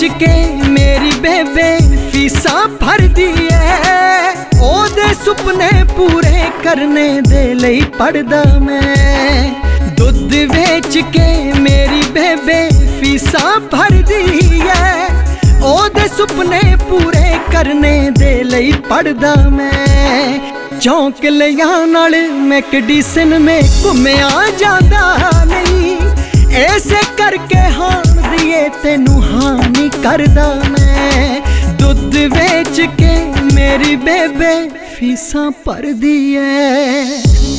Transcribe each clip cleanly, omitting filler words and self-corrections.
ਵੇਚ के मेरी बेबे फीसा भरदी है। ओदे सुपने पूरे करने दे लई पढ़दा मैं। दुध वेच के मेरी बेबे फीसा भरदी है। ओदे सुपने पूरे करने दे लई पढ़दा मैं। चौंक लिया नाल मैकडिसन में घुम्या जांदा नहीं। ऐसे करके हान दिए तेनू हानि करदा मैं। दुध वेच के मेरी बेबे फीसा भरदी है।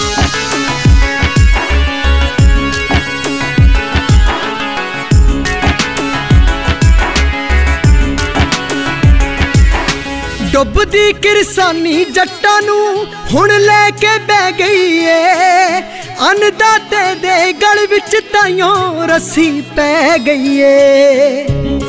डुबदी किरसानी जट्टां नू हुण लैके बह गई है। अन्नदाते दे गल विच ताइयों रस्सी पै गई है।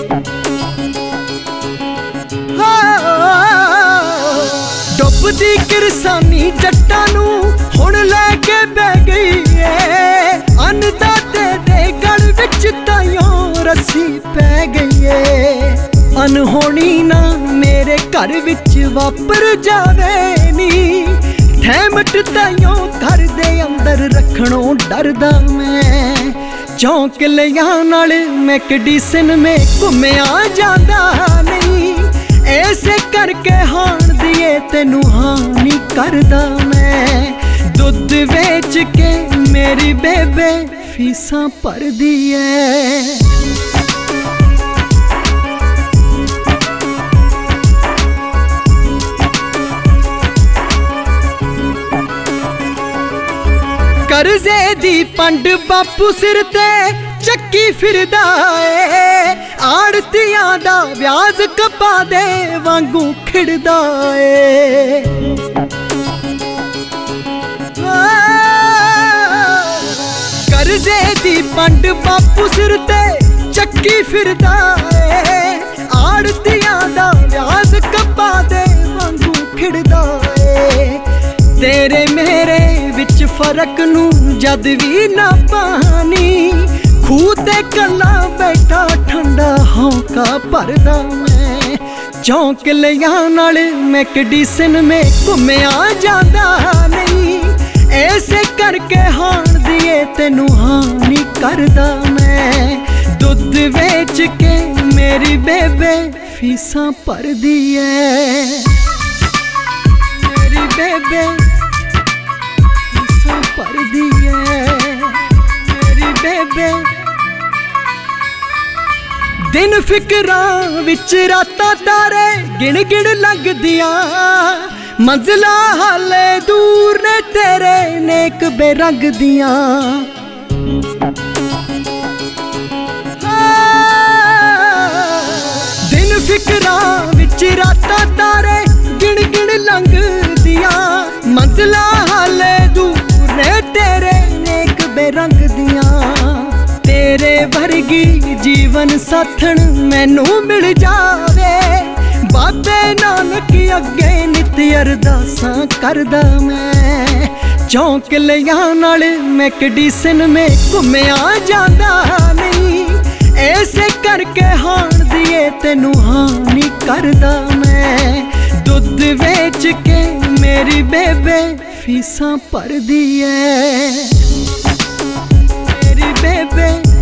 डुबदी किरसानी जट्टां नू हुण लैके बह गई है। अन्नदाते दे गल विच ताइयों रस्सी पै गई है। अनहोनी ना मेरे घर विच वापर जावे नी। ठैमट ताइयों घर दे अंदर रखणों डरदा मैं। चौंक लिया नाल मैकडिसन में घुम्या जांदा नहीं। ऐसे करके हान दिए तेनू हानि करदा मैं। दुध वेच के मेरी बेबे फीसा भरदी है। करजे दी पंड बापू सिर ते चक्की फिरदा है। आड़तियां दा व्याज कपा दे वांगू खिड़दा है। करजे दी पंड बापू सिर ते चक्की फिरदा है। आड़तियां दा व्याज कपा दे वांगू खिड़दा है। तेरे मेरे विच फरक नू जद भी ना पानी। खूह ते कला बैठा ठंडा हौका भरदा मैं। चौंक लिया नाल मैकडिसन में घुम्या जांदा नहीं। ऐसे करके हान दिए तेनू हानि करदा मैं। दुध वेच के मेरी बेबे फीसा भरदी है। मेरी बेबे भरदी है। मेरी बेबे दिन फिकरां विच रातां तारे गिण गिण लगदियां। मंजिलां हाले दूर ने तेरे नेक बेरंग दियां। दिन फिकरां विच रातां तारे गिण गिण लंघदियां। मंजिलां हाले दूर ने तेरे नेक बेरंग दियां। तेरे वर्गी जीवन साथन मैनू मिल जावे। बाबे नानक अगे नित अरदासां करदा मैं। चौंक लिया नाल मैकडिसन में घुम्या जांदा नहीं। ऐसे करके हान दिए तेनू हानि करदा मैं। दुध वेच के मेरी बेबे फीसा भरदी है। मेरी बेबे